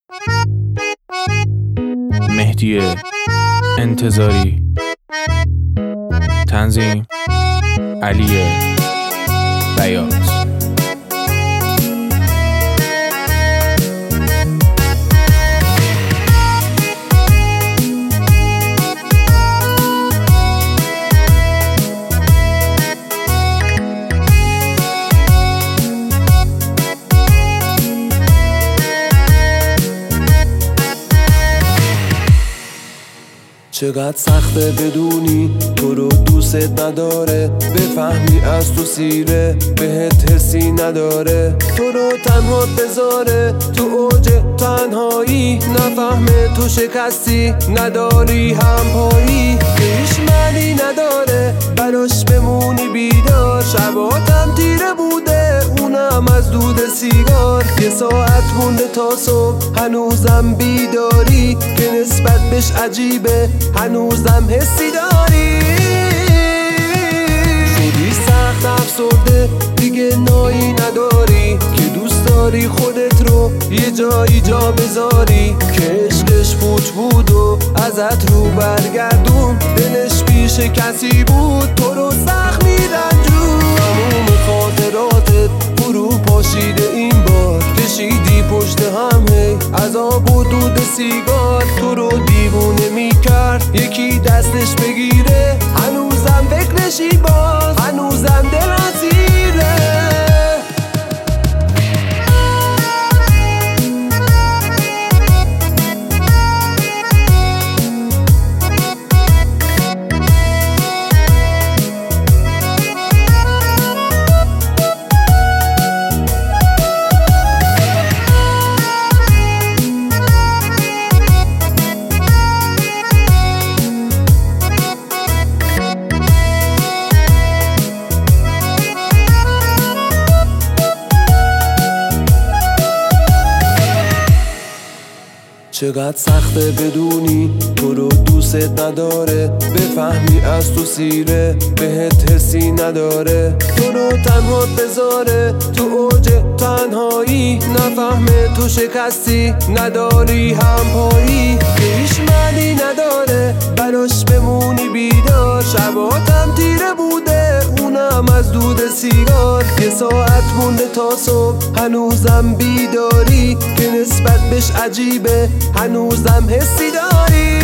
مهدی انتظاری، تنظیم علی بیات. چقدر سخته بدونی تو رو دوست نداره، بفهمی از تو سیره بهت حسی نداره، تو رو تنها بذاره تو اوج تنهایی، نفهمه تو شکستی نداری همپایی، هیچ معنی نداره براش بمونی بیدار، شباتم تیره بوده اونم از دود سیگار، یه ساعت مونده تا صبح هنوزم بیداری، که نسبت بهش عجیبه هنوزم حسی داری، شدی سخت افسرده دیگه نایی نداری، که دوست داری خودت رو یه جایی جا بذاری، که عشقش فوت بود و ازت رو برگردون، دلش پیش کسی بود تو رو زخمی رنجون، تموم خاطراتت فرو پاشیده این بار، کشیدی پشت هم هی عذاب و دود سیگار، تو رو دیوونه میکرد یکی دستش بگیره، هنوزم فکرشی باز هنوزم دل اسیره. چقدر سخته بدونی تو رو دوست نداره، بفهمی از تو سیره بهت حسی نداره، تو رو تنها بذاره تو اوج تنهایی، نفهمه تو شکستی نداری همپایی، هیچ معنی نداره براش بمونی بیدار، شباتم تیره بوده اونم از دود سیگار، یه ساعت مونده تا صبح هنوزم بیداری، که نسبت بهش عجیبه هنوزم حسی داری،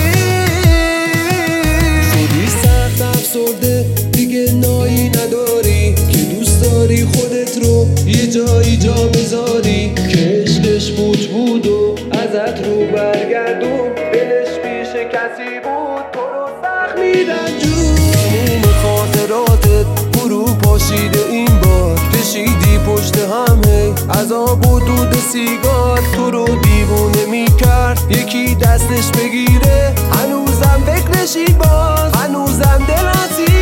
شدی سخت افسرده دیگه نایی نداری، که دوست داری خودت رو یه جایی جا بذاری، که عشقش فوت بود و ازت رو برگردون، دلش پیش کسی بود تو رو زخمی رنجون، تموم خاطراتت فرو پاشیده این بار، کشیدی پشت هم هی عذاب و دود سیگار، تو رو دیوونه میکرد یکی دستش بگیره، هنوزم فکرشی باز هنوزم دل اسیره.